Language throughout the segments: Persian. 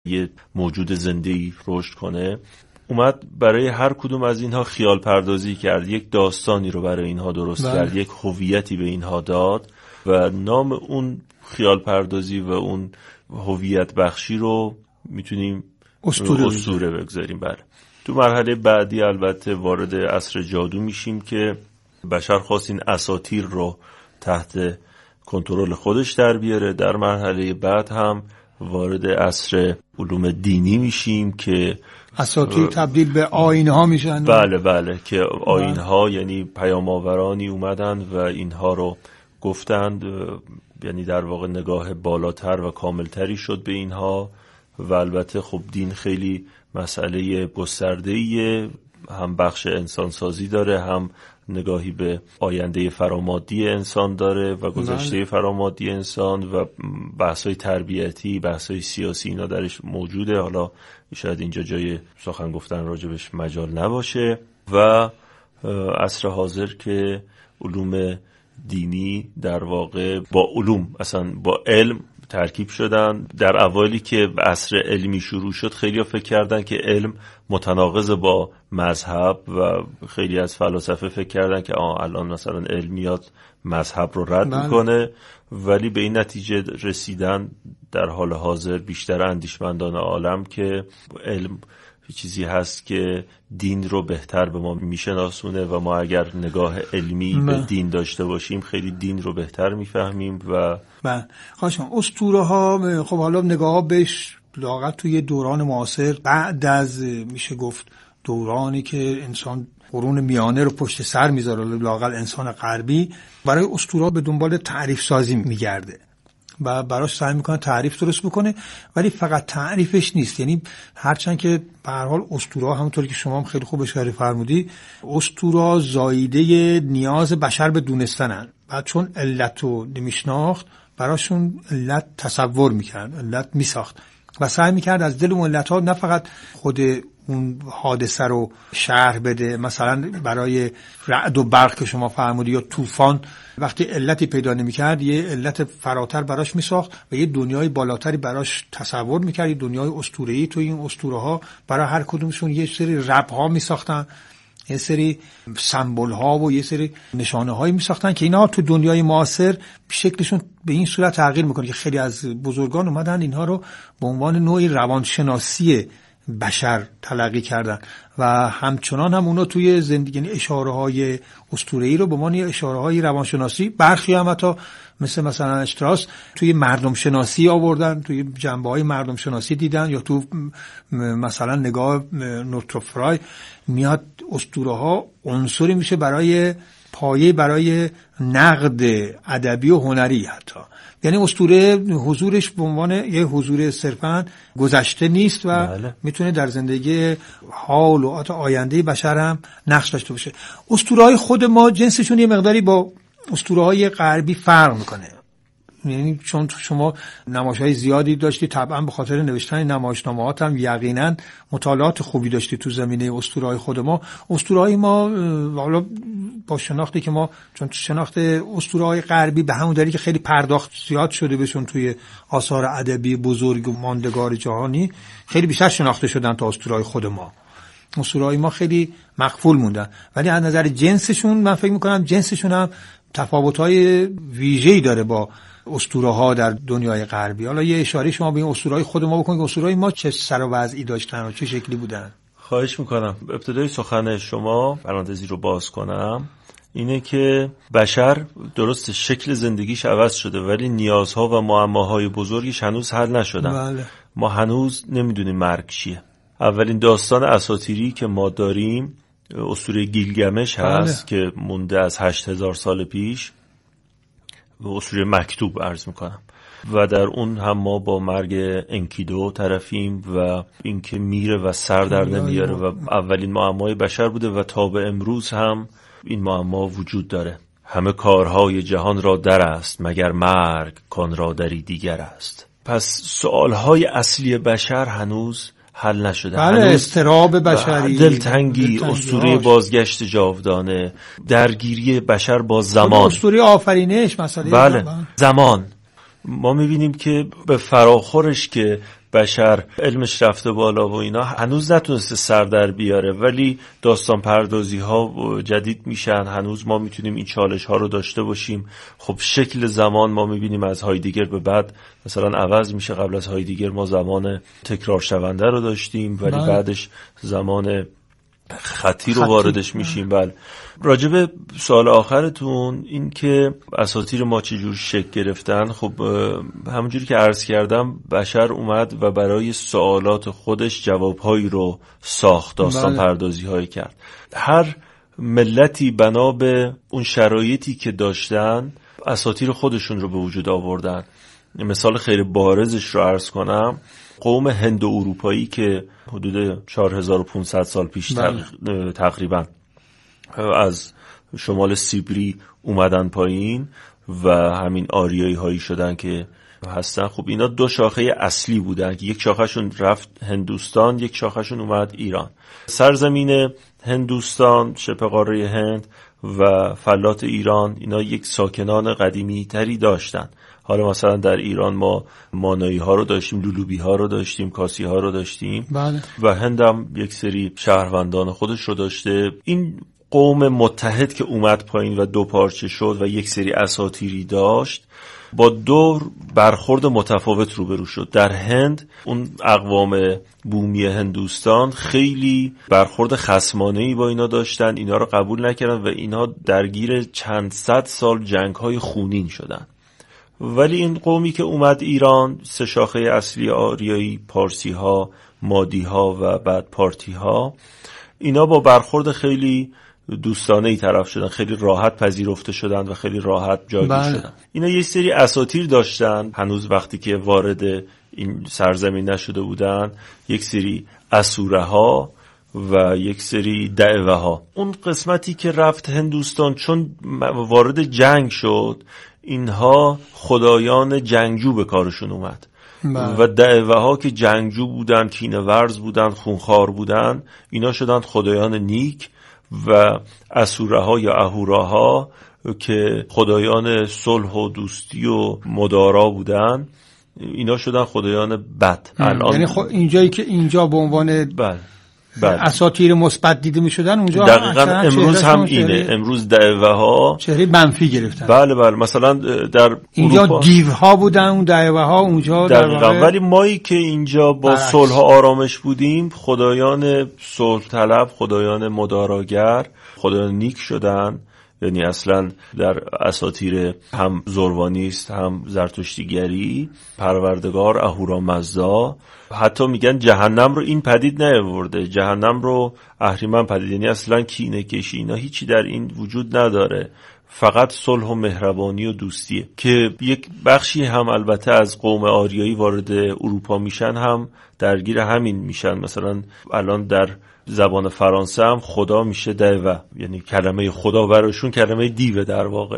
یه موجود زنده‌ای رشد کنه، اومد برای هر کدوم از اینها خیال پردازی کرد، یک داستانی رو برای اینها درست کرد، یک هویتی به اینها داد و نام اون خیال پردازی و اون هویت بخشی رو میتونیم اسطوره بگذاریم. بله. تو مرحله بعدی البته وارد عصر جادو میشیم که بشر خواست این اساطیر رو تحت کنترل خودش در بیاره. در مرحله بعد هم وارد عصر علوم دینی میشیم که اساطیر تبدیل به آیین‌ها میشن. بله که آیین‌ها یعنی پیام‌آورانی اومدن و اینها رو گفتند، یعنی در واقع نگاه بالاتر و کاملتری شد به اینها. و البته خب دین خیلی مسئله گسترده‌ایه، هم بخش انسانسازی داره، هم نگاهی به آینده فرامادی انسان داره و گذشته فرامادی انسان و بحث‌های تربیتی، بحث‌های سیاسی اینا درش موجوده. حالا شاید اینجا جای سخن گفتن راجبش مجال نباشه. و عصر حاضر که علوم دینی در واقع با علوم، اصلا با علم ترکیب شدن. در اوایلی که عصر علمی شروع شد خیلی ها فکر کردن که علم متناقض با مذهب و خیلی از فلاسفه فکر کردن که الان مثلا علمیات مذهب رو رد میکنه، ولی به این نتیجه رسیدن در حال حاضر بیشتر اندیشمندان عالم که علم چیزی هست که دین رو بهتر به ما میشناسونه و ما اگر نگاه علمی به دین داشته باشیم خیلی دین رو بهتر میفهمیم. و خواهشم اسطوره ها خب حالا نگاه ها بهش لااقل توی دوران معاصر بعد از میشه گفت دورانی که انسان قرون میانه رو پشت سر میذاره، لااقل انسان غربی برای اسطوره به دنبال تعریف سازی میگرده و براش سعی میکنه تعریف درست بکنه، ولی فقط تعریفش نیست. یعنی هرچند که به هر حال اسطوره همونطور که شما هم خیلی خوب اشاره فرمودی، اسطوره زایده نیاز بشر به دونستنن و چون علت رو نمیشناخت براشون علت تصور میکرد، علت میساخت و سعی میکرد از دل اون علت ها نه فقط خود اون حادثه رو شرح بده، مثلا برای رعد و برق که شما فرمودی یا طوفان وقتی علتی پیدا نمی‌کرد یه علت فراتر براش میساخت و یه دنیای بالاتری براش تصور می‌کرد، یه دنیای اسطوره‌ای. تو این اسطوره‌ها برای هر کدومشون یه سری رب‌ها میساختن، یه سری سمبول‌ها و یه سری نشانه‌هایی میساختن که اینا تو دنیای معاصر شکلشون به این صورت تغییر می‌کنه که خیلی از بزرگان اومدن اینها رو به عنوان نوعی روانشناسی بشر تلقی کردن و همچنان هم اونا توی زندگی، یعنی اشاره‌های اسطوره‌ای رو به عنوان اشاره‌های روانشناسی، برخی هم حتی مثلا اشتراس توی مردم شناسی آوردن، توی جنبه‌های مردم شناسی دیدن، یا تو مثلا نگاه نوتروفرای میاد اسطوره‌ها عنصری میشه برای پایه برای نقد ادبی و هنری. حتی یعنی اسطوره حضورش به عنوان یه حضور صرفاً گذشته نیست و میتونه در زندگی حال و آینده بشر هم نقش داشته باشه. اسطوره‌های خود ما جنسشون یه مقداری با اسطوره‌های غربی فرق میکنه، یعنی چون شما نمایش‌های زیادی داشتی، طبعا به خاطر نوشتن نمایشنامه‌هات هم یقینا مطالعات خوبی داشتی تو زمینه اسطوره‌های خود ما. اسطوره‌های ما حالا با شناختی که ما، چون شناخت اسطوره‌های غربی به همون دلیلی که خیلی پرداخت زیاد شده بهشون توی آثار ادبی بزرگ و ماندگار جهانی، خیلی بیشتر شناخته شدن تا اسطوره‌های خود ما. اسطوره‌های ما خیلی مغفول موندن، ولی از نظر جنسشون من فکر می‌کنم جنسشون هم تفاوت‌های ویژه‌ای داره با اسطوره‌ها در دنیای غربی. حالا یه اشاره شما به این اسطوره‌های خود ما بکنید که اسطوره‌های ما چه سر و وضعی داشتن و چه شکلی بودن. خواهش میکنم. ابتدای سخن شما پرانتزی رو باز کنم، اینه که بشر درست شکل زندگیش عوض شده ولی نیازها و معماهای بزرگیش هنوز حل نشدن. ما هنوز نمیدونیم مرگ چیه. اولین داستان اساطیری که ما داریم اسطوره گیلگمش هست که مونده از 8000 سال پیش، و اسطوره مکتوب عرض میکنم، و در اون هم ما با مرگ انکیدو طرفیم و اینکه میره و سر در نمیاره و اولین معمای بشر بوده و تا به امروز هم این معما وجود داره. همه کارهای جهان را در است مگر مرگ کان را دری دیگر است. پس سوالهای اصلی بشر هنوز حل نشده. استراب بشری، دلتنگی، اسطوره بازگشت جاودانه، درگیری بشر با زمان، اسطوره آفرینش، مسئله زمان. ما میبینیم که به فراخورش که بشر علمش رفته بالا و اینا هنوز نتونسته سر در بیاره، ولی داستان پردازی ها جدید میشن. هنوز ما میتونیم این چالش ها رو داشته باشیم. خب شکل زمان ما میبینیم از هایدگر به بعد مثلا عوض میشه. قبل از هایدگر ما زمان تکرار شونده رو داشتیم، ولی بعدش زمان خطی رو واردش میشیم. بله. راجب سوال آخرتون، این که اساطیر ما چجور شکل گرفتن، خب همونجوری که عرض کردم بشر اومد و برای سوالات خودش جوابهایی رو ساخت، داستان پردازی هایی کرد. هر ملتی بنا به اون شرایطی که داشتن اساطیر خودشون رو به وجود آوردن. مثال خیلی بارزش رو عرض کنم، قوم هند اروپایی که حدود 4500 سال پیش تقریبا از شمال سیبری اومدن پایین و همین آریایی هایی شدن که هستن. خب اینا دو شاخه اصلی بودن که یک شاخهشون رفت هندوستان، یک شاخهشون اومد ایران. سرزمین هندوستان، شبه قاره هند و فلات ایران، اینا یک ساکنان قدیمی تری داشتن. حالا مثلا در ایران ما مانایی ها رو داشتیم، لولوبی ها رو داشتیم، کاسی ها رو داشتیم. بله. و هند هم یک سری شهروندان خودش رو داشته. این قوم متحد که اومد پایین و دو پارچه شد و یک سری اساطیری داشت، با دو برخورد متفاوت روبرو شد. در هند اون اقوام بومی هندوستان خیلی برخورد خصمانه‌ای با اینا داشتن، اینا رو قبول نکردن و اینا درگیر چند صد سال جنگ‌های خونین شدن. ولی این قومی که اومد ایران، سه شاخه اصلی آریایی، پارسی ها، مادی ها و بعد پارتی ها، اینا با برخورد خیلی دوستانه‌ای طرف شدن، خیلی راحت پذیرفته شدن و خیلی راحت جایگیر شدن. اینا یک سری اساطیر داشتن هنوز وقتی که وارد این سرزمین نشده بودن، یک سری اسوره ها و یک سری دعوه ها. اون قسمتی که رفت هندوستان چون وارد جنگ شد، اینها خدایان جنگجو به کارشون اومد و دعوه ها که جنگجو بودن، کینه ورز بودن، خونخوار بودن، اینا شدن خدایان نیک. و اسوره ها یا اهورا ها که خدایان صلح و دوستی و مدارا بودن، اینا شدن خدایان بد. الان یعنی اینجایی که اینجا به عنوان اساطیر مثبت دیده می‌شدن، اونجا دقیقاً امروز هم اینه. امروز دعوه ها چهره منفی گرفتن. بله مثلا در اینجا دیوها بودن، اون دعوه ها اونجا دقیقاً. ولی مایی که اینجا با صلح و آرامش بودیم، خدایان صلح طلب، خدایان مداراگر، خدایان نیک شدن. یعنی اصلا در اساطیر هم زروانیست هم زرتشتیگری، پروردگار اهورامزدا حتی میگن جهنم رو این پدید نیاورده، جهنم رو اهریمن پدید، یعنی اصلا کینه کشی اینا هیچی در این وجود نداره، فقط صلح و مهربانی و دوستیه. که یک بخشی هم البته از قوم آریایی وارد اروپا میشن هم درگیر همین میشن. مثلا الان در زبان فرانسه هم خدا میشه دیو، یعنی کلمه خدا براشون کلمه دیو در واقع.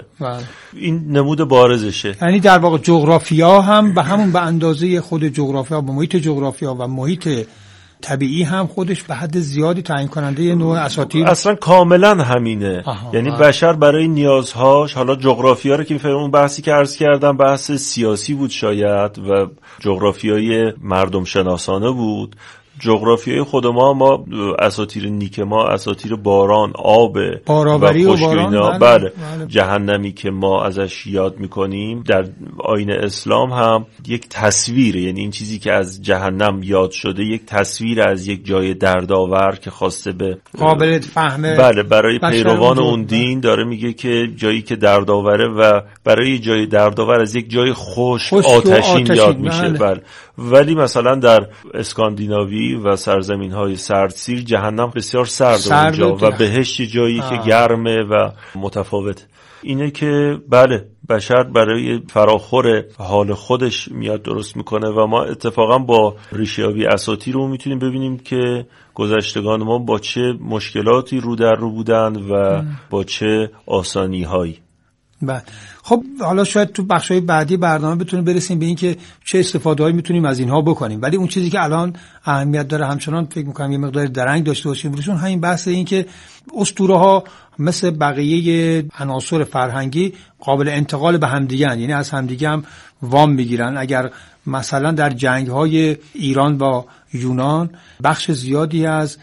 این نمود بارزشه. یعنی در واقع جغرافیا هم به همون به اندازه خود جغرافیا، با محیط جغرافیا و محیط طبیعی هم خودش به حد زیادی تعیین کننده نوع اساطیر اصلا کاملا همینه. یعنی بشر برای نیازهاش، حالا جغرافیا رو که میفهمم، اون بحثی که عرض کردم بحث سیاسی بود شاید و جغرافیای مردم شناسانه بود. جغرافیای خود ما اساطیر نیک ما اساطیر باران، آب و خشکی اینا. بله. جهنمی که ما ازش یاد میکنیم در آیین اسلام هم یک تصویر، یعنی این چیزی که از جهنم یاد شده یک تصویر از یک جای دردآور که خواسته به قابل فهمه. بله، برای پیروان اون دین داره میگه که جایی که دردآوره و برای جای دردآور از یک جای خشک آتشین یاد میشه. بله. ولی مثلا در اسکاندیناوی و سرزمین‌های سردسیر جهنم بسیار سرد اونجا و بهشت جایی که گرمه و متفاوت. اینه که بله، بشر برای فراخور حال خودش میاد درست میکنه و ما اتفاقا با ریشه‌یابی اساطیر رو میتونیم ببینیم که گذشتگان ما با چه مشکلاتی رو در رو بودن و با چه آسانی‌هایی. بله. خب حالا شاید تو بخشای بعدی برنامه بتونیم برسیم به این که چه استفاده‌هایی میتونیم از اینها بکنیم، ولی اون چیزی که الان اهمیت داره همچنان فکر می‌کنم یه مقدار درنگ داشته باشیم روشون، همین بحث این که اسطوره‌ها مثل بقیه عناصر فرهنگی قابل انتقال به همدیگه، یعنی از همدیگه هم وام میگیرن. اگر مثلا در جنگ‌های ایران با یونان بخش زیادی از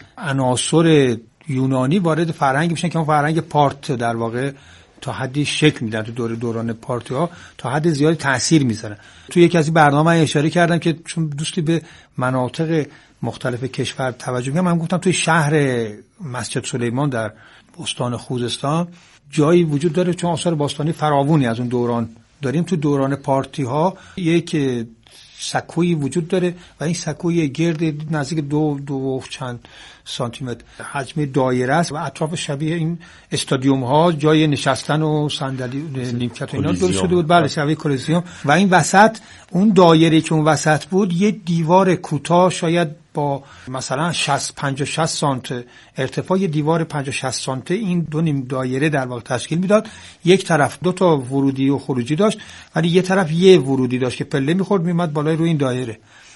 عناصر یونانی وارد فرهنگ میشن که اون فرهنگ پارت در واقع تا حدی شکل میدن، تو دوران پارتیا تا حد زیادی تاثیر میذارن. تو یکی از این برنامه اشاره کردم که چون دوستی به مناطق مختلف کشور توجه می‌کنم، من گفتم توی شهر مسجد سلیمان در استان خوزستان جایی وجود داره، چون آثار باستانی فراوانی از اون دوران داریم. تو دوران پارتی ها یک سکویی وجود داره و این سکوی گرد نزدیک دو چند سانتی متر حجم دایره است و اطراف شبیه این استادیوم ها جای نشستن و صندلی نیمکت و اینا درست شده بود. بله، شبیه کلیسیوم. و این وسط اون دایره که اون وسط بود یه دیوار کوتاه شاید با مثلا 50-60 سانت ارتفاع، یه دیوار 50-60 سانته این دو نیم دایره در واقع تشکیل میداد. یک طرف 2 تا ورودی و خروجی داشت ولی یه طرف یه ورودی داشت که پله میخورد میومد بالای روی این دایره.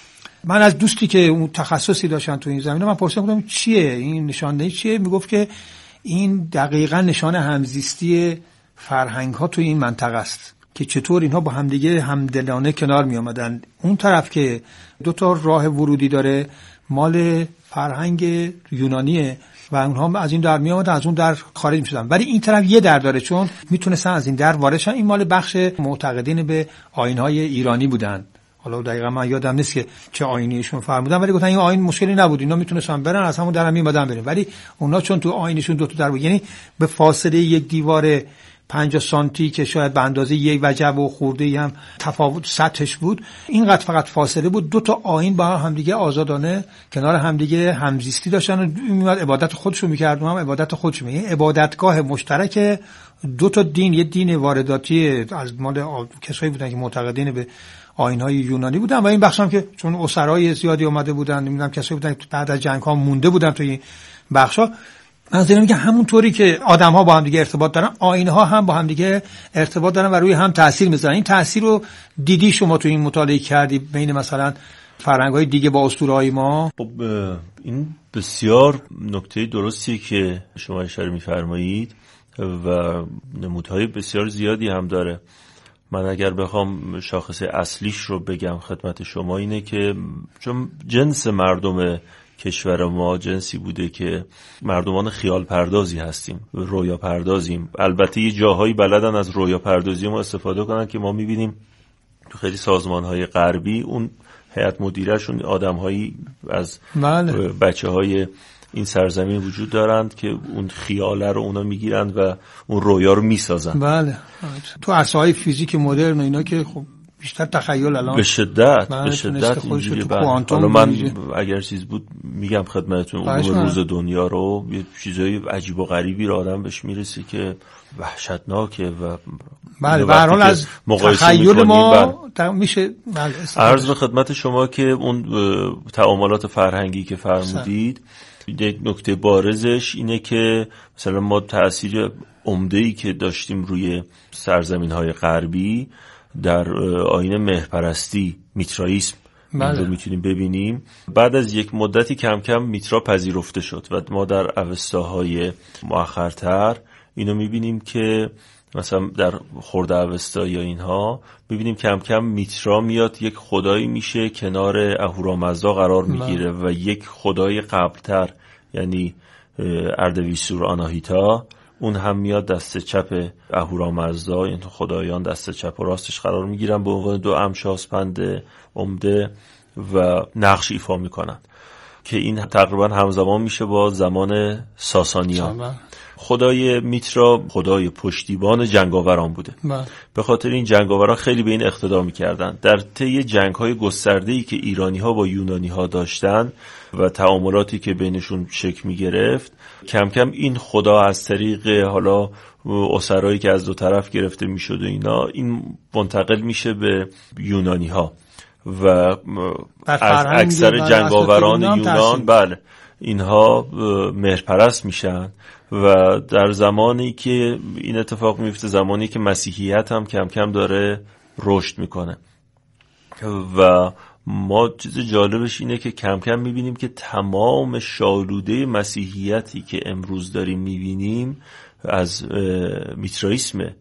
من از دوستی که اون تخصصی داشتن تو این زمینه من پرسیدم چیه این نشانه، چیه؟ میگفت که این دقیقاً نشانه همزیستی فرهنگ ها توی این منطقه است که چطور اینها با همدیگه همدلانه کنار می آمدن. اون طرف که 2 تا راه ورودی داره مال فرهنگ یونانیه و اونها از این در می آمدن، از اون در خارج می شدن، ولی این طرف یه در داره چون میتونستن از این در وارد شن. این مال بخش معتقدین به آیین‌های ایرانی بودن. حالا دقیقاً من یادم نیست که چه آیینیشون فرمودن، ولی گفتن این آیین مشکلی نبود، اینا میتونستن برن از همون درم میمدن برن. ولی اونا چون تو آیینشون 2 تا در بود، یعنی به فاصله یک دیوار 50 سانتی که شاید به اندازه یک وجب و خورده‌ای هم تفاوت سطحش بود، اینقدر فقط فاصله بود، 2 تا آیین با همدیگه آزادانه کنار همدیگه همزیستی داشتن و میومد عبادت خودشو میکرد و هم عبادت خودشو میکرد. عبادتگاه مشترک 2 تا دین، یه دین وارداتی از مال کسایی بودن که معتقدین به آیین‌های یونانی بودن و این بخش هم که چون اسرای زیادی اومده بودن، نمیدونم کسایی بودن که بعد از جنگ‌ها مونده بودن توی این بخشا. منظورم اینه که همونطوری که آدم‌ها با هم دیگه ارتباط دارن، آیین‌ها هم با هم دیگه ارتباط دارن و روی هم تأثیر می‌ذارن. این تأثیر رو دیدی شما تو این مطالعه کردی بین مثلا فرهنگ‌های دیگه با اسطوره‌های ما؟ خب این بسیار نکته درستی که شما اشاره می‌فرمایید و نمودهای بسیار زیادی هم داره. من اگر بخوام شاخص اصلیش رو بگم خدمت شما اینه که چون جنس مردم کشور ما جنسی بوده که مردمان خیال پردازی هستیم، رویا پردازیم. البته یه جاهایی بلدن از رویا پردازی ما استفاده کنن که ما میبینیم تو خیلی سازمان‌های غربی اون هیئت مدیرهشون آدم‌هایی از بچه‌های این سرزمین وجود دارند که اون خیاله رو اونا میگیرند و اون رویا رو میسازن. بله. تو عرصه‌های فیزیک مدرن و اینا که خب بیشتر تخیل الان به شدت اینجوری. حالا من اگر چیز بود میگم خدمتتون، اون روز دنیا رو یه چیزای عجیب و غریبی رو آدم بهش میرسه که وحشتناکه و بله به هر حال از تخیل ما میشه. عرض به خدمت شما که اون تعاملات فرهنگی که فرمودید یک نکته بارزش اینه که مثلا ما تأثیر عمده‌ای که داشتیم روی سرزمین‌های غربی در آیین مهرپرستی، میترائیسم رو میتونیم ببینیم. بعد از یک مدتی کم کم میترا پذیرفته شد و ما در اوستاهای مؤخرتر اینو میبینیم که مثلا در خرد اوستا یا اینها میبینیم کم کم میترا میاد یک خدایی میشه کنار اهورامزدا قرار میگیره و یک خدای قبلتر یعنی اردویسور آناهیتا اون هم میاد دست چپ اهورامزدا، یعنی خدایان دست چپ و راستش قرار میگیرن به عنوان 2 امشاسپند عمده و نقش ایفا میکنن که این تقریبا همزمان میشه با زمان ساسانیان. خدای میترا خدای پشتیبان جنگاوران بوده. به خاطر این جنگاوران خیلی به این اقتدا میکردن. در طی جنگ‌های گسترده‌ای که ایرانی‌ها با یونانی‌ها داشتن و تعاملاتی که بینشون شکل میگرفت، کم کم این خدا از طریق حالا اسرایی که از 2 طرف گرفته میشد و اینا، این منتقل میشه به یونانی‌ها و از اکثر جنگاوران یونان بله اینها مهرپرست میشن و در زمانی که این اتفاق میفته، زمانی که مسیحیت هم کم کم داره رشد میکنه و ما چیز جالبش اینه که کم کم میبینیم که تمام شالوده مسیحیتی که امروز داریم میبینیم از میترائیسمه.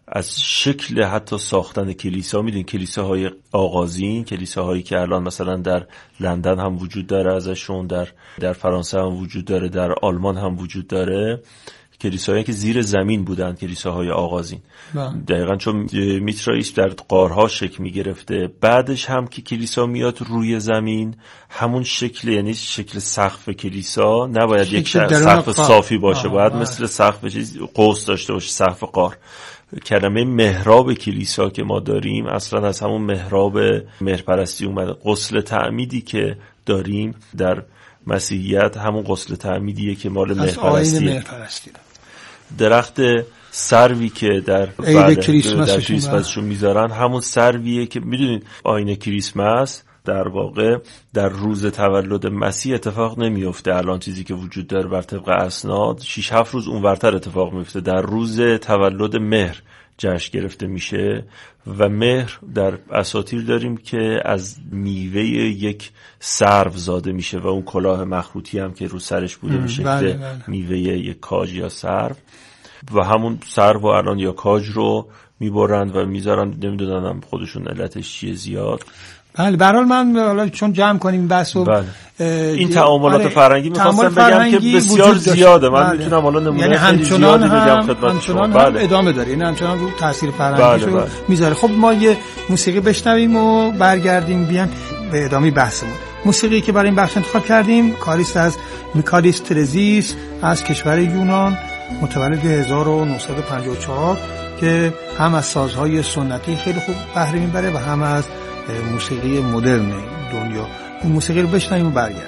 از شکل حتی ساختن کلیسا، میدونید کلیساهای آغازین، کلیساهایی که الان مثلا در لندن هم وجود داره ازشون، در فرانسه هم وجود داره، در آلمان هم وجود داره، کلیساهایی که زیر زمین بودن، کلیساهای آغازین. دقیقاً چون میترائیس در غارها شکل میگرفته، بعدش هم که کلیسا میاد روی زمین همون شکل، یعنی شکل سقف کلیسا نباید یک سقف صافی باشه، باید مثل سقف چیز قوس داشته باشه، سقف غار. کلمه محراب کلیسا که ما داریم اصلا از همون محراب مهرپرستی اومده. غسل تعمیدی که داریم در مسیحیت همون غسل تعمیدیه که مال مهرپرستیه. درخت سروی که در کریسمسشون میذارن همون سرویه که میدونید آیین کریسمس در واقع در روز تولد مسیح اتفاق نمیفته. الان چیزی که وجود داره بر طبق اسناد 6-7 روز اونورتر اتفاق میفته، در روز تولد مهر جشن گرفته میشه. و مهر در اساطیر داریم که از میوه یک سرو زاده میشه و اون کلاه مخروطی هم که رو سرش بوده به شکل میوه یک کاج یا سرو، و همون سرو الان یا کاج رو میبرند و میذارن، نمیدونم خودشون علتش چیه زیاد. بله، به هر حال من حالا چون جمع کنیم بحثو این تعاملات فرهنگی می‌خواستم بگم که بسیار زیاده. من میتونم حالا نمونه خیلی زیادی بگم خدمت شما. بله، ادامه داره، این همچنان رو تاثیر فرهنگیشو میذاره. خب ما یه موسیقی بشنویم و برگردیم بیان به ادامه بحثمون. موسیقی که برای این بخش انتخاب کردیم کاریست از میکالیس ترزیس از کشور یونان، متولد 1954، که هم از سازهای سنتی خیلی خوب بهره میبره و هم از موسیقی مدرن دنیا. این موسیقی رو بشنویم و برگردیم.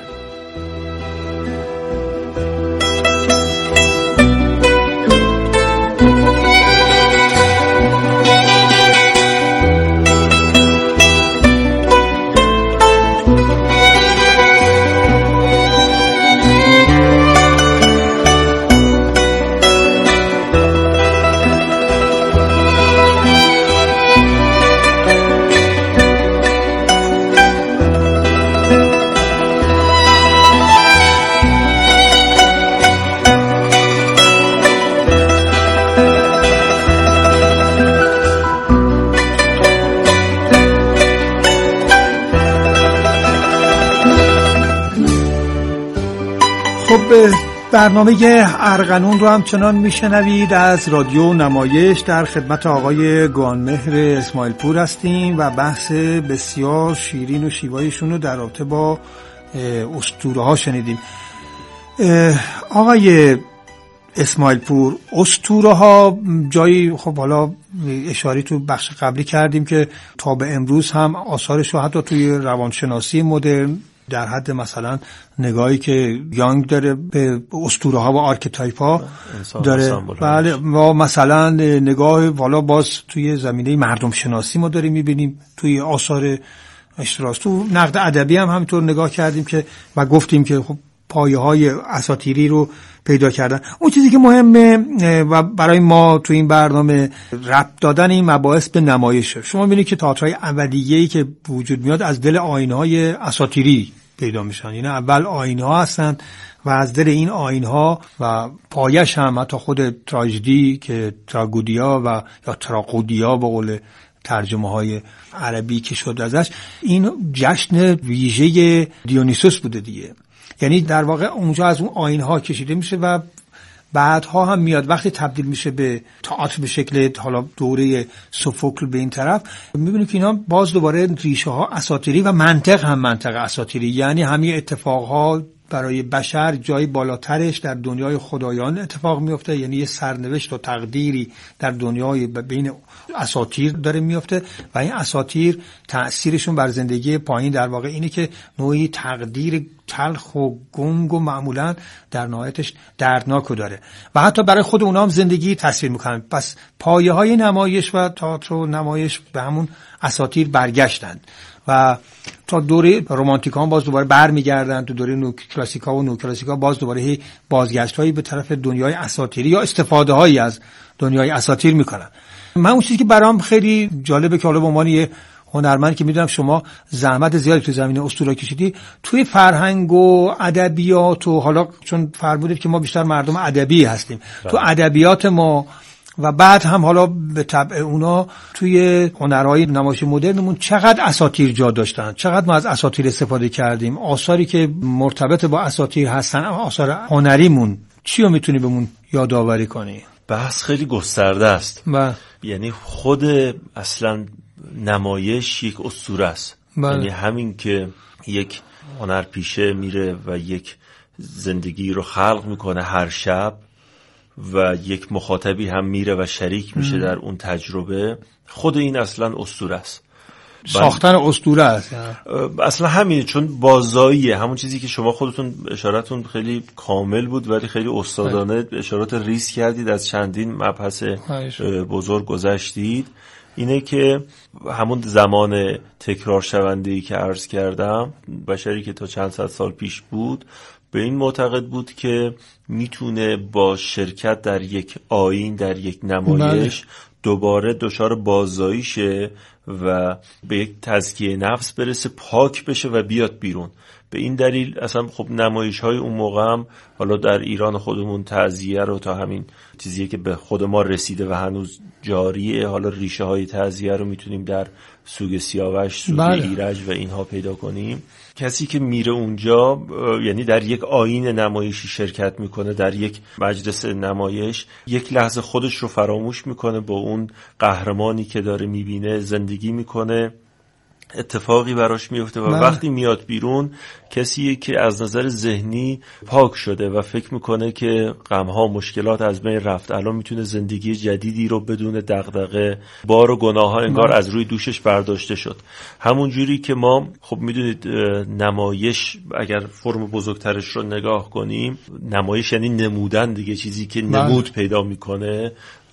برنامه ارغنون رو همچنان میشنوید از رادیو نمایش. در خدمت آقای گانمهر اسماعیل پور هستیم و بحث بسیار شیرین و شیوایشون رو در رابطه با اسطوره ها شنیدیم. آقای اسماعیل پور، اسطوره ها جایی، خب حالا اشاره تو بخش قبلی کردیم که تا به امروز هم آثارش رو حتی توی روانشناسی مدرن در حد مثلا نگاهی که یانگ داره به اسطوره ها و آرکتایپ ها داره، بله، و مثلا نگاه والا باز توی زمینه مردم شناسی ما داریم میبینیم توی آثار اشتراس. تو نقد ادبی هم همینطور نگاه کردیم که و گفتیم که خب پایه های اساطیری رو پیدا کردن. اون چیزی که مهمه و برای ما تو این برنامه ربط دادن این مباحث به نمایشه. شما می‌بینید که تئاترهای اولیه‌ای که وجود میاد از دل آیین‌های اساطیری پیدا میشن، یعنی اول آیین‌ها هستن و از دل این آیین‌ها و پایش هم حتی خود تراژدی که تراگودیا و یا تراقودیا به قول ترجمه‌های عربی که شد ازش، این جشن ویژه دیونیسوس بوده دیگه. یعنی در واقع اونجا از اون آیین‌ها کشیده میشه و بعدها هم میاد وقتی تبدیل میشه به تئاتر به شکل حالا دوره سوفوکل به این طرف، میبینیم که اینا باز دوباره ریشه ها اساطیری و منطق هم منطق اساطیری، یعنی همین اتفاقها برای بشر جای بالاترش در دنیای خدایان اتفاق میفته، یعنی یه سرنوشت و تقدیری در دنیای بین اساطیر داره میفته و این اساطیر تأثیرشون بر زندگی پایین در واقع اینه که نوعی تقدیر تلخ و گنگ و معمولا در نهایتش دردناک داره و حتی برای خود اونا هم زندگی تصویر میکنن. پس پایه های نمایش و تئاتر و نمایش به همون اساطیر برگشتند و تا دوره رمانتیکان باز دوباره برمیگردن، تو دوره کلاسیکا و نوکلاسیکا باز دوباره بازگشت‌هایی به طرف دنیای اساطیری یا استفاده‌هایی از دنیای اساطیر میکنن. من اون چیزی که برام خیلی جالبه که حالا به عنوان یه هنرمند که میدونم شما زحمت زیادی تو زمینه اسطوره کشیدی، توی فرهنگ و ادبیات و حالا چون فرمودید که ما بیشتر مردم ادبی هستیم، تو ادبیات ما و بعد هم حالا به طبع اونا توی هنرهای نمایش مدرنمون چقدر اساطیر جا داشتن، چقدر ما از اساطیر استفاده کردیم. آثاری که مرتبط با اساطیر هستن، آثار هنریمون چی رو میتونی بهمون یادآوری کنی؟ بحث خیلی گسترده است. بله. یعنی خود اصلا نمایش یک اسطوره است. یعنی همین که یک هنرپیشه میره و یک زندگی رو خلق میکنه هر شب و یک مخاطبی هم میره و شریک میشه در اون تجربه، خود این اصلا اسطوره است. ساختن اسطوره است اصلا همینه، چون بازاییه. همون چیزی که شما خودتون اشارتون خیلی کامل بود ولی خیلی استادانه اشارات ریز کردید، از چندین مبحث بزرگ گذشتید. اینه که همون زمان تکرار شونده‌ای که عرض کردم، بشری که تا چند صد سال پیش بود به این معتقد بود که میتونه با شرکت در یک آیین، در یک نمایش دوباره دچار بازایی شه و به یک تزکیه نفس برسه، پاک بشه و بیاد بیرون. به این دلیل اصلا خب نمایش های اون موقع هم حالا در ایران خودمون تعزیه رو تا همین چیزیه که به خود ما رسیده و هنوز جاریه، حالا ریشه های تعزیه رو میتونیم در سوگ سیاوش، سوگ ایرج و اینها پیدا کنیم. کسی که میره اونجا یعنی در یک آیین نمایشی شرکت میکنه، در یک مجلس نمایش یک لحظه خودش رو فراموش میکنه، با اون قهرمانی که داره میبینه زندگی میکنه، اتفاقی براش میفته و وقتی میاد بیرون کسیه که از نظر ذهنی پاک شده و فکر میکنه که غمها، مشکلات از بین رفت، الان میتونه زندگی جدیدی رو بدون دغدغه، بار و گناه‌ها انگار از روی دوشش برداشته شد. همون جوری که ما خب میدونید نمایش اگر فرم بزرگترش رو نگاه کنیم، نمایش یعنی نمودن دیگه، چیزی که نمود پیدا میکنه،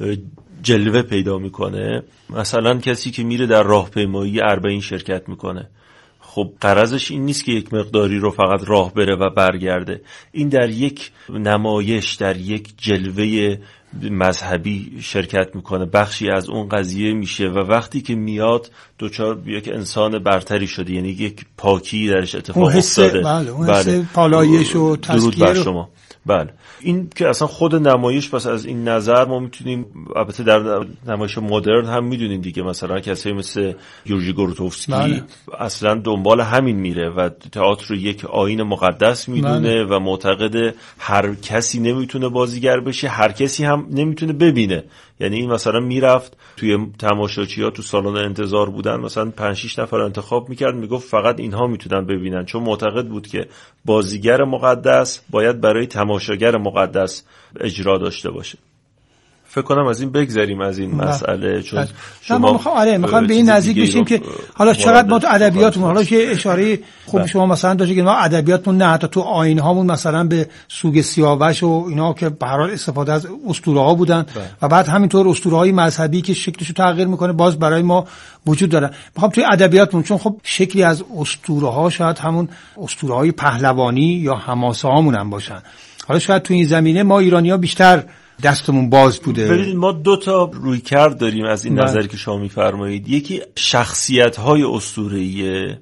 جلوه پیدا میکنه. مثلا کسی که میره در راهپیمایی 40 شرکت میکنه، خب غرضش این نیست که یک مقداری رو فقط راه بره و برگرده. این در یک نمایش، در یک جلوه مذهبی شرکت میکنه، بخشی از اون قضیه میشه و وقتی که میاد دوچار یک انسان برتری شده، یعنی یک پاکی درش اتفاق افتاده. اون حس پالایش و تزکیه. درود بر شما. بله، این که اصلا خود نمایش، پس از این نظر ما میتونیم، البته در نمایش مدرن هم میدونیم دیگه، مثلا کسایی مثل یورژی گروتوفسکی اصلا دنبال همین میره و تئاتر رو یک آیین مقدس میدونه و معتقد هر کسی نمیتونه بازیگر بشه، هر کسی هم نمیتونه ببینه. یعنی این مثلا میرفت توی تماشاچی‌ها تو سالن انتظار بودن، مثلا 5-6 نفر انتخاب میکرد، میگفت فقط اینها میتونن ببینن، چون معتقد بود که بازیگر مقدس باید برای تماشاگر مقدس اجرا داشته باشه. فکر کنم از این بگذریم، از این مسئله، چون شما میخوام به این نزدیک بشیم که حالا چقدر ما تو ادبیاتمون، حالا که اشاره خوب شما مثلا داشتید که ما ادبیاتمون نه حتی تو آیین هامون مثلا به سوگ سیاوش و اینا که به هر حال استفاده از اسطوره ها بودن و بعد همینطور اسطوره های مذهبی که شکلشو تغییر میکنه باز برای ما وجود داره. میخوام توی ادبیاتمون، چون خب شکلی از اسطوره ها شاید همون اسطوره های پهلوانی یا حماسه هامون هم باشن، حالا شاید تو این زمینه ما ایرانی‌ها بیشتر دستمون باز بوده. ببینید ما 2 تا رویکرد داریم از این نظری که شما می‌فرمایید. یکی شخصیت‌های اسطوره‌ایه،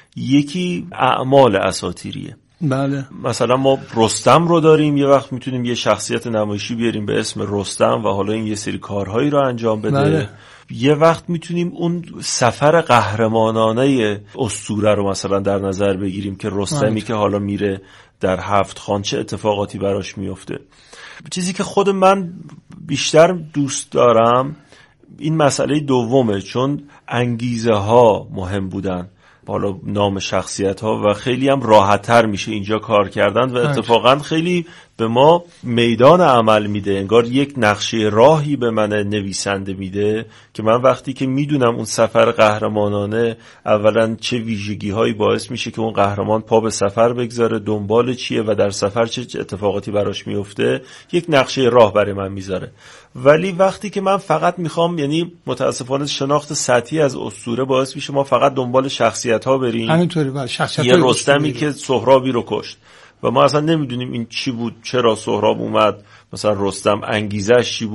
یکی اعمال اساطیریه. بله. مثلا ما رستم رو داریم، یه وقت میتونیم یه شخصیت نمایشی بیاریم به اسم رستم و حالا این یه سری کارهایی رو انجام بده. بله. یه وقت میتونیم اون سفر قهرمانانه اسطوره رو مثلا در نظر بگیریم که رستمی که حالا میره در 7 خان چه اتفاقاتی براش میفته. چیزی که خود من بیشتر دوست دارم این مسئله دومه، چون انگیزه ها مهم بودن، حالا نام شخصیت ها، و خیلی هم راحت تر میشه اینجا کار کردن و اتفاقا خیلی به ما میدان عمل میده، انگار یک نقشه راهی به من نویسنده میده که من وقتی که میدونم اون سفر قهرمانانه اولا چه ویژگی هایی باعث میشه که اون قهرمان پا به سفر بگذاره، دنبال چیه و در سفر چه اتفاقاتی براش میفته، یک نقشه راه برای من میذاره. ولی وقتی که من فقط میخوام، یعنی متاسفانه شناخت سطحی از اسطوره باعث میشه ما فقط دنبال شخصیت ها بریم. همینطوری یه رستمی که سهرابی رو کشت و ما اصلا نمیدونیم این چی بود، چرا سهراب اومد، مثلا رستم انگیزش چی بود،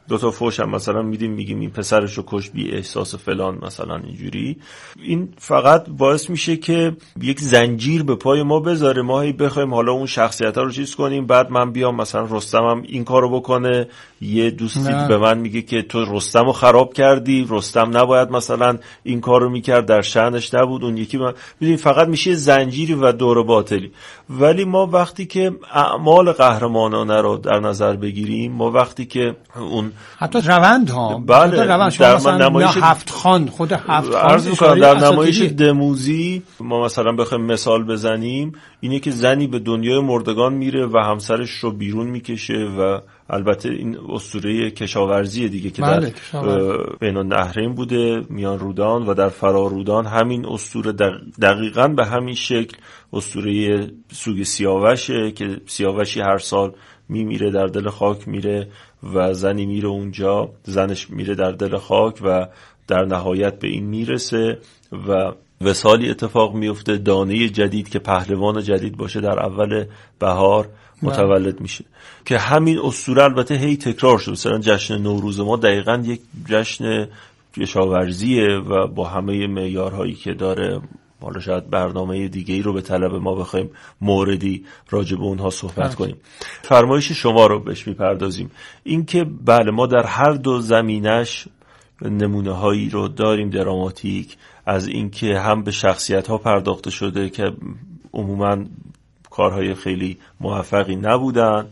دو تا فوش هم مثلا میگیم این پسرشو کش بی احساس فلان مثلا اینجوری. این فقط باعث میشه که یک زنجیر به پای ما بذاره، ما هی بخوایم حالا اون شخصیت ها رو چیز کنیم، بعد من بیام مثلا رستمم این کارو بکنه، یه دوستی به من میگه که تو رستمو خراب کردی، رستم نباید مثلا این کارو میکرد، در شأنش نبود، اون یکی میدونی فقط میشه زنجیری و دور باطلی. ولی ما وقتی که اعمال قهرمانانه رو در نظر بگیریم، ما وقتی که اون حتی روند ها، بله، در نمایش هفت خان، خود هفت خان در نمایش دموزی ما مثلا بخوایم مثال بزنیم، اینه که زنی به دنیای مردگان میره و همسرش رو بیرون میکشه و البته این اسطوره کشاورزی دیگه که در بین النهرین بوده، میان رودان و در فرارودان همین اسطوره دقیقاً به همین شکل اسطوره سوگ سیاوشه که سیاوشی هر سال میمیره، در دل خاک میره و زنی میره اونجا، زنش میره در دل خاک و در نهایت به این میرسه و وصالی اتفاق میفته، دانه جدید که پهلوان جدید باشه در اول بهار متولد میشه. که همین اسطوره البته هی تکرار شده. مثلا جشن نوروز ما دقیقاً یک جشن کشاورزیه و با همه معیارهایی که داره. حالا شاید برنامه دیگه‌ای رو به طلب ما بخوایم موردی راجع به اونها صحبت کنیم. فرمایش شما رو بهش میپردازیم، این که بله ما در هر دو زمینش نمونه هایی رو داریم دراماتیک، از اینکه هم به شخصیت ها پرداخته شده که عموماً کارهای خیلی موفقی نبودن،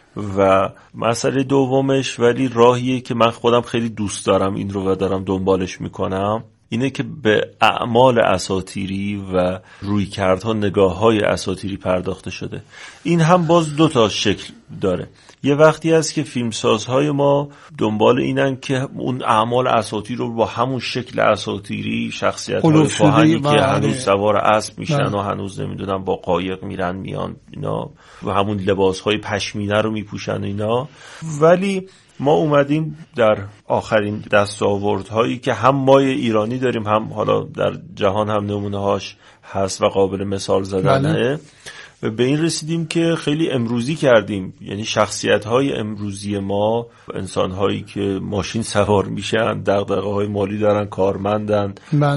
و مسئله دومش ولی راهیه که من خودم خیلی دوست دارم این رو و دارم دنبالش میکنم، اینه که به اعمال اساطیری و رویکردها، نگاه‌های اساطیری پرداخته شده. این هم باز دو تا شکل داره. یه وقتی هست که فیلمسازهای ما دنبال اینن که اون اعمال اساطیر رو با همون شکل اساطیری، شخصیت‌های کهنی که هنوز سوار اسب میشن و هنوز نمیدونم با قایق میرن میان اینا و همون لباس‌های پشمینه رو میپوشن اینا. ولی ما اومدیم در آخرین دستاوردهایی که هم ما ایرانی داریم، هم حالا در جهان هم نمونه‌هاش هست و قابل مثال زدنه، و به این رسیدیم که خیلی امروزی کردیم. یعنی شخصیت‌های امروزی ما، انسان‌هایی که ماشین سوار میشن، دغدغه‌های مالی دارن، کارمندن،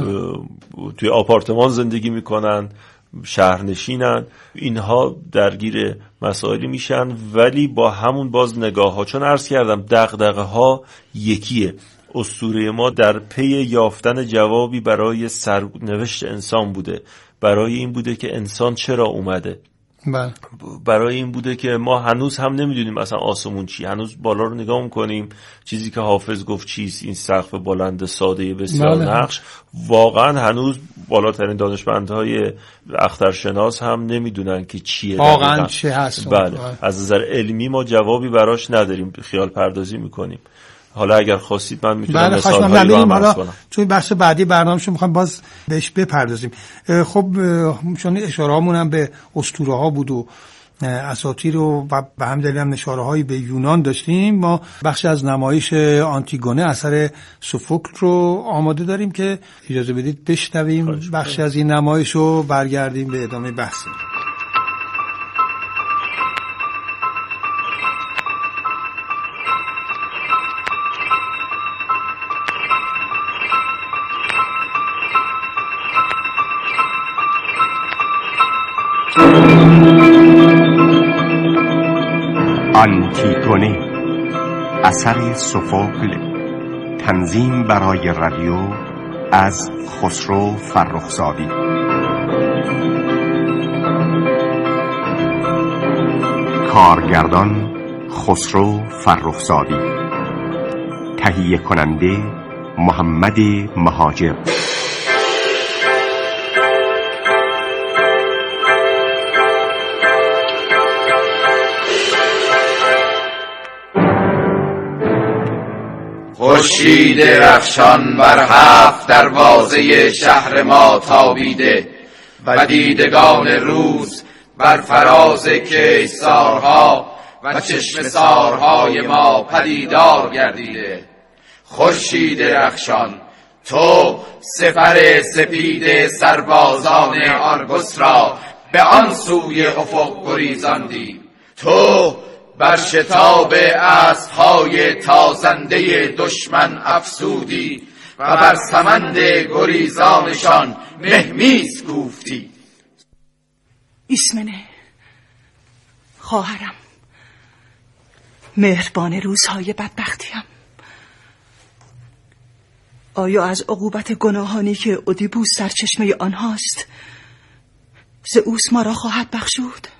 توی آپارتمان زندگی میکنن، شهرنشینن، اینها درگیر مسائلی میشن ولی با همون باز نگاه ها، چون عرض کردم دغدغه ها یکیه. اسطوره ما در پی یافتن جوابی برای سرنوشت انسان بوده، برای این بوده که انسان چرا اومده، برای این بوده که ما هنوز هم نمیدونیم اصلا آسمون چی، هنوز بالا رو نگاه میکنیم، چیزی که حافظ گفت چیست، این سقف بلند ساده بسیار نقش، واقعا هنوز بالاترین دانشمندهای اخترشناس هم نمیدونن که چیه واقعا چه هست. بله، از نظر علمی ما جوابی براش نداریم، خیال پردازی میکنیم. حالا اگر خواستید من میتونم مثال‌هایی رو هم عرض کنم. توی بخش بعدی برنامه‌شو میخوایم باز بهش بپردازیم. خب چون اشاره‌مون هم به اسطوره‌ها بود و اساطیر و به هم دلیل هم اشاره‌هایی به یونان داشتیم، ما بخش از نمایش آنتیگونه اثر سوفوکل رو آماده داریم که اجازه بدید بشنویم بخش از این نمایش رو، برگردیم به ادامه بحث. آنتیگونه اثر سوفوکل، تنظیم برای رادیو از خسرو فرخزادی. کارگردان خسرو فرخزادی، تهیه کننده محمد مهاجر. خورشید رخشان بر 7 دروازه شهر ما تابیده و دیدگان روز بر فراز کیسارها و چشم سارهای ما پدیدار گردیده. خورشید رخشان، تو سپر سپید سربازان آرگوس را به آن سوی افق گریزاندی، تو بر شتاب اسب‌های تازنده دشمن افسودی و بر سمند گریزانشان مهمیز کوفتی. ایسمنه خواهرم، مهربان روزهای بدبختیم، آیا از عقوبت گناهانی که اودیپوس سرچشمه آنهاست زئوس ما را خواهد بخشود؟